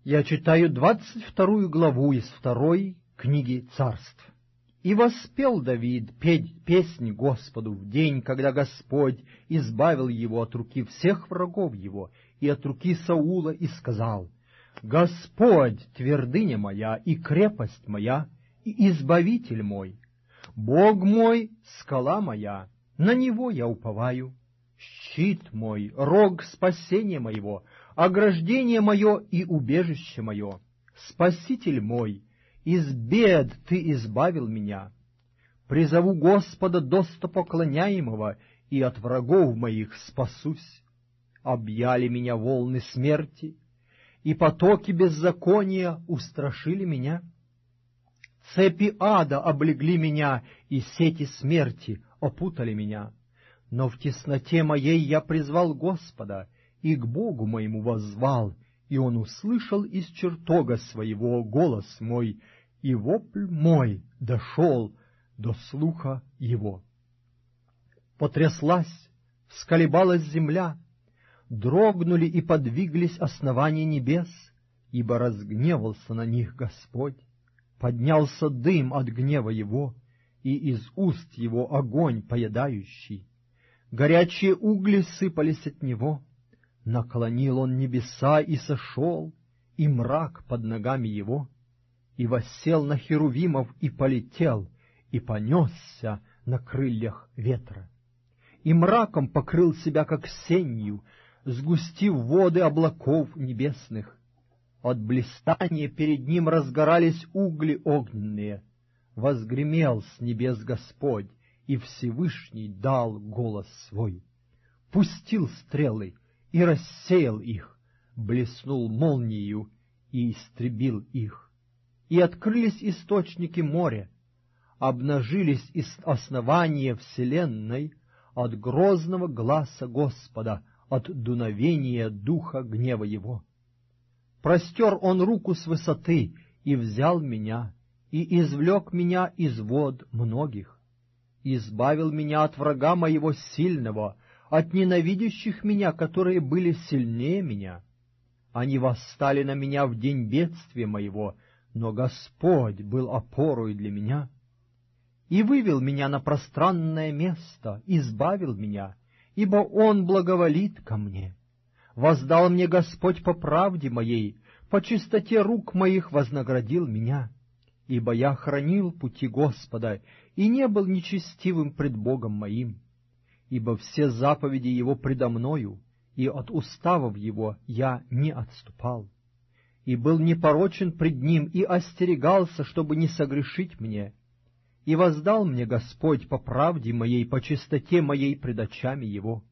Я читаю 22 главу из 2 книги Царств. «И воспел Давид песнь Господу в день, когда Господь избавил его от руки всех врагов его и от руки Саула, и сказал: Господь — твердыня моя и крепость моя, и избавитель мой, Бог мой — скала моя, на Него я уповаю, щит мой, рог спасения моего, ограждение мое и убежище мое, Спаситель мой, из бед Ты избавил меня. Призову Господа достопоклоняемого, и от врагов моих спасусь. Объяли меня волны смерти, и потоки беззакония устрашили меня. Цепи ада облегли меня, и сети смерти опутали меня. Но в тесноте моей я призвал Господа, и к Богу моему воззвал, и Он услышал из чертога своего голос мой, и вопль мой дошел до слуха Его. Потряслась, всколебалась земля, дрогнули и подвиглись основания небес, ибо разгневался на них Господь. Поднялся дым от гнева Его, и из уст Его огонь поедающий. Горячие угли сыпались от Него. Наклонил Он небеса и сошел, и мрак под ногами Его, и воссел на херувимов и полетел, и понесся на крыльях ветра. И мраком покрыл себя, как сенью, сгустив воды облаков небесных. От блистания перед Ним разгорались угли огненные. Возгремел с небес Господь, и Всевышний дал голос свой. Пустил стрелы и рассеял их, блеснул молниею и истребил их. И открылись источники моря, обнажились основания вселенной от грозного гласа Господа, от дуновения духа гнева Его. Простер Он руку с высоты и взял меня, и извлек меня из вод многих, избавил меня от врага моего сильного, от ненавидящих меня, которые были сильнее меня. Они восстали на меня в день бедствия моего, но Господь был опорой для меня. И вывел меня на пространное место, избавил меня, ибо Он благоволит ко мне. Воздал мне Господь по правде моей, по чистоте рук моих вознаградил меня. Ибо я хранил пути Господа и не был нечестивым пред Богом моим. Ибо все заповеди Его предо мною, и от уставов Его я не отступал. И был непорочен пред Ним, и остерегался, чтобы не согрешить мне. И воздал мне Господь по правде моей, по чистоте моей пред очами Его.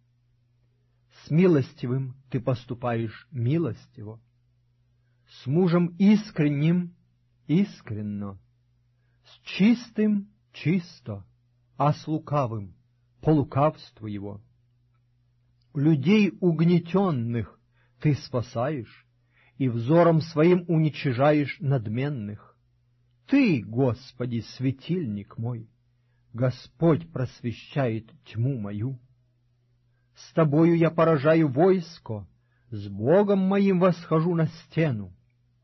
С милостивым ты поступаешь милостиво, с мужем искренним искренно, с чистым чисто, а с лукавым по лукавству его. Людей угнетенных ты спасаешь, и взором своим уничижаешь надменных. Ты, Господи, светильник мой, Господь просвещает тьму мою. С Тобою я поражаю войско, с Богом моим восхожу на стену.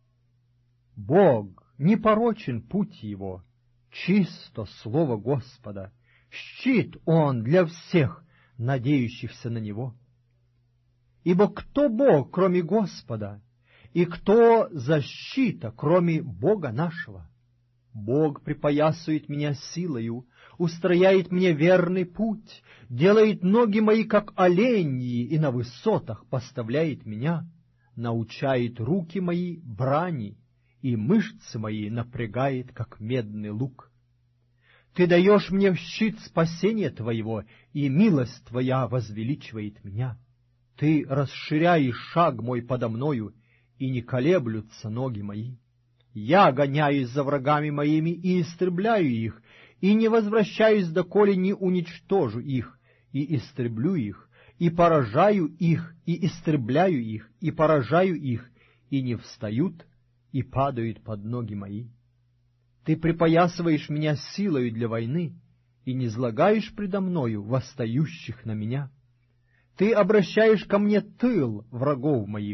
Бог, непорочен путь Его, чисто слово Господа, щит Он для всех, надеющихся на Него. Ибо кто Бог, кроме Господа, и кто защита, кроме Бога нашего? Бог припоясывает меня силою, устрояет мне верный путь, делает ноги мои, как оленьи, и на высотах поставляет меня, научает руки мои брани, и мышцы мои напрягает, как медный лук. Ты даешь мне щит спасения Твоего, и милость Твоя возвеличивает меня. Ты расширяешь шаг мой подо мною, и не колеблются ноги мои. Я гоняюсь за врагами моими и истребляю их, и не возвращаюсь, доколе не уничтожу их, и истреблю их, и поражаю их, и истребляю их, и поражаю их, и не встают, и падают под ноги мои. Ты припоясываешь меня силою для войны, и низлагаешь предо мною восстающих на меня. Ты обращаешь ко мне тыл врагов моих,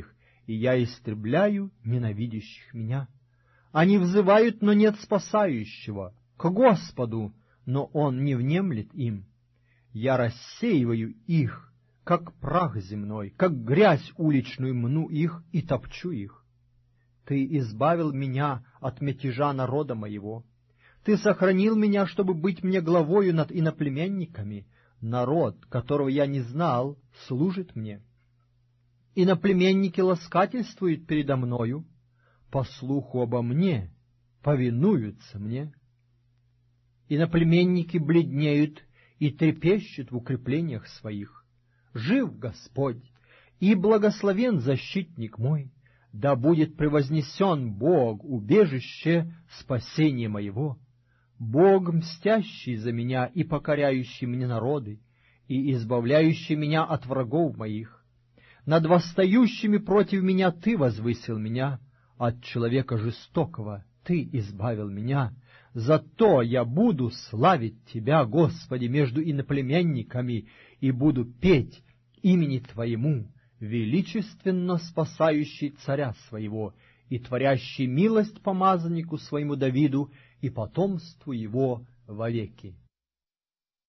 и я истребляю ненавидящих меня. Они взывают, но нет спасающего, к Господу, но Он не внемлет им. Я рассеиваю их, как прах земной, как грязь уличную мну их и топчу их. Ты избавил меня от мятежа народа моего. Ты сохранил меня, чтобы быть мне главою над иноплеменниками. Народ, которого я не знал, служит мне. Иноплеменники ласкательствуют передо мною, по слуху обо мне повинуются мне. Иноплеменники бледнеют и трепещут в укреплениях своих. Жив Господь, и благословен защитник мой, да будет превознесен Бог, убежище спасения моего, Бог, мстящий за меня и покоряющий мне народы, и избавляющий меня от врагов моих. Над восстающими против меня Ты возвысил меня, от человека жестокого Ты избавил меня. Зато я буду славить Тебя, Господи, между иноплеменниками, и буду петь имени Твоему, величественно спасающий царя своего и творящий милость помазаннику своему Давиду и потомству его вовеки.